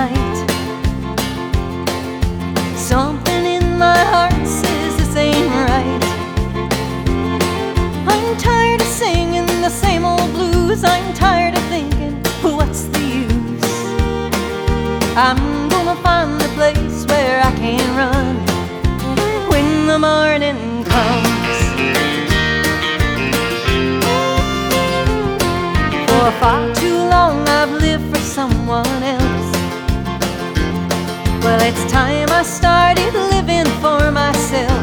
night. Something in my heart says this ain't right. I'm tired of singing the same old blues. I'm tired of thinking, what's the use? I'm gonna find the place where I can run when the morning comes. For far too long I've lived for someone else. Well, it's time I started living for myself.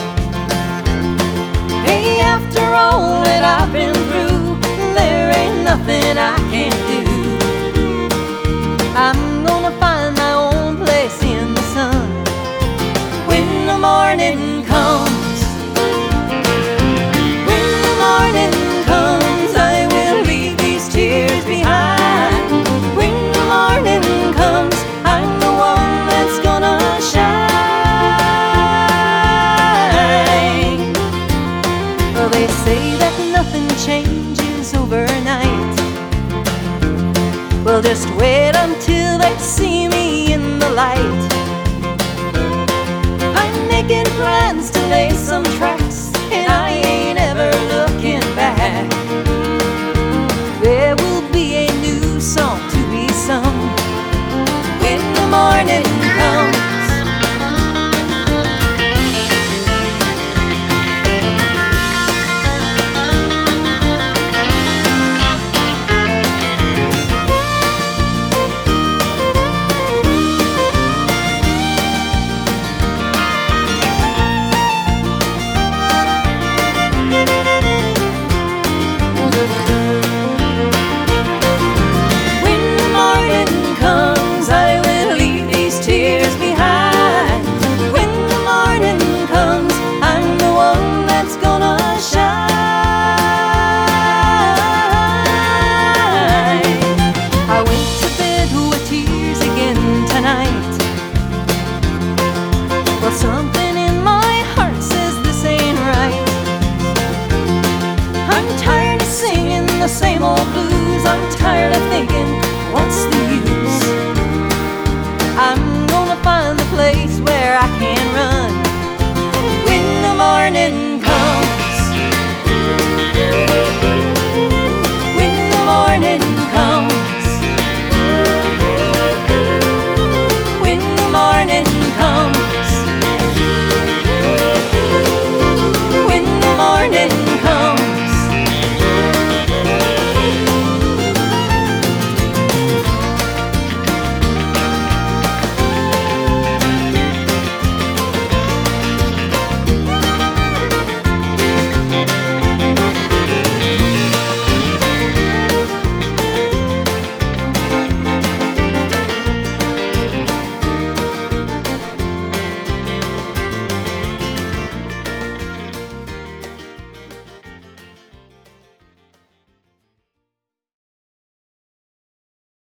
Hey, after all that I've been through, there ain't nothing I can't do. I'm gonna find my own place in the sun when the morning comes. When the morning comes, I will leave these tears behind. When the morning comes, I'm the one that's gonna shine. Well, they say that nothing changes overnight. Well, just wait until they see